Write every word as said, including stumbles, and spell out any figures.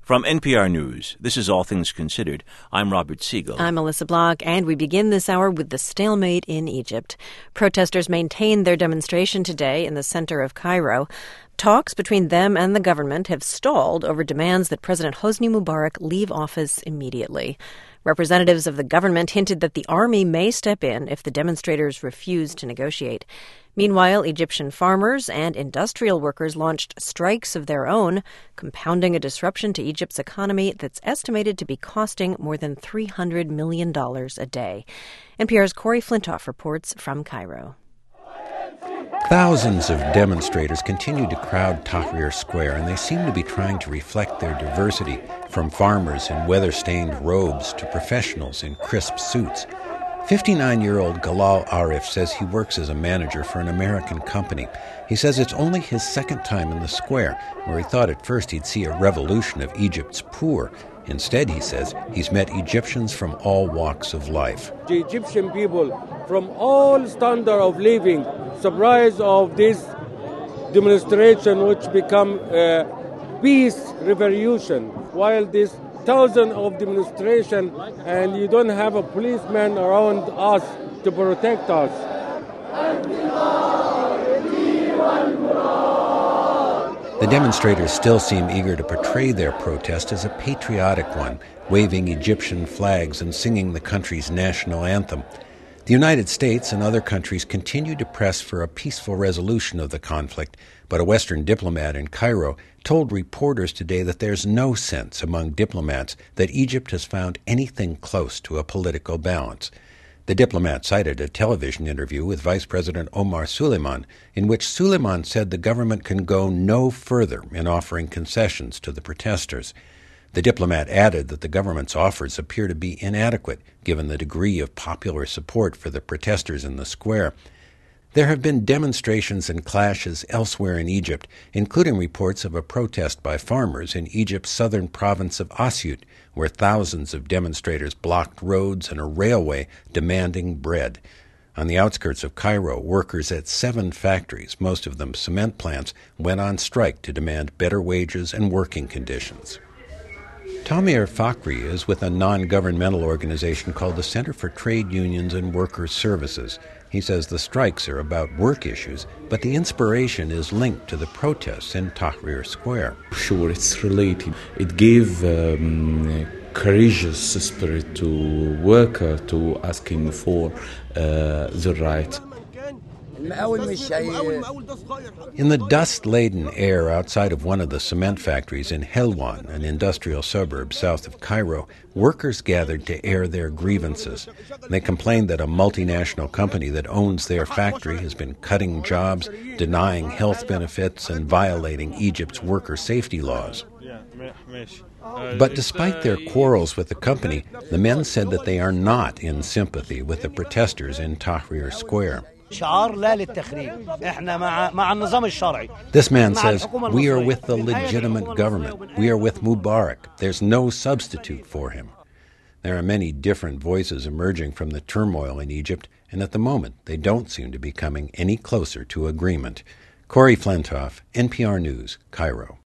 From N P R News, this is All Things Considered. I'm Robert Siegel. I'm Melissa Block, and we begin this hour with the stalemate in Egypt. Protesters maintained their demonstration today in the center of Cairo. Talks between them and the government have stalled over demands that President Hosni Mubarak leave office immediately. Representatives of the government hinted that the army may step in if the demonstrators refuse to negotiate. Meanwhile, Egyptian farmers and industrial workers launched strikes of their own, compounding a disruption to Egypt's economy that's estimated to be costing more than three hundred million dollars a day. N P R's Corey Flintoff reports from Cairo. Thousands of demonstrators continue to crowd Tahrir Square, and they seem to be trying to reflect their diversity, from farmers in weather-stained robes to professionals in crisp suits. fifty-nine-year-old Galal Arif says he works as a manager for an American company. He says it's only his second time in the square, where he thought at first he'd see a revolution of Egypt's poor. Instead, he says, he's met Egyptians from all walks of life. The Egyptian people from all standard of living, surprise of this demonstration which become a peace revolution, while this thousand of demonstration and you don't have a policeman around us to protect us. The demonstrators still seem eager to portray their protest as a patriotic one, waving Egyptian flags and singing the country's national anthem. The United States and other countries continue to press for a peaceful resolution of the conflict, but a Western diplomat in Cairo told reporters today that there's no sense among diplomats that Egypt has found anything close to a political balance. The diplomat cited a television interview with Vice President Omar Suleiman, in which Suleiman said the government can go no further in offering concessions to the protesters. The diplomat added that the government's offers appear to be inadequate, given the degree of popular support for the protesters in the square. There have been demonstrations and clashes elsewhere in Egypt, including reports of a protest by farmers in Egypt's southern province of Asyut, where thousands of demonstrators blocked roads and a railway demanding bread. On the outskirts of Cairo, workers at seven factories, most of them cement plants, went on strike to demand better wages and working conditions. Tamir Fakhri is with a non-governmental organization called the Center for Trade Unions and Workers' Services. He says the strikes are about work issues, but the inspiration is linked to the protests in Tahrir Square. Sure, it's related. It gave um, courageous spirit to worker to asking for uh, the right. In the dust-laden air outside of one of the cement factories in Helwan, an industrial suburb south of Cairo, workers gathered to air their grievances. They complained that a multinational company that owns their factory has been cutting jobs, denying health benefits, and violating Egypt's worker safety laws. But despite their quarrels with the company, the men said that they are not in sympathy with the protesters in Tahrir Square. This man says, we are with the legitimate government. We are with Mubarak. There's no substitute for him. There are many different voices emerging from the turmoil in Egypt, and at the moment, they don't seem to be coming any closer to agreement. Corey Flintoff, N P R News, Cairo.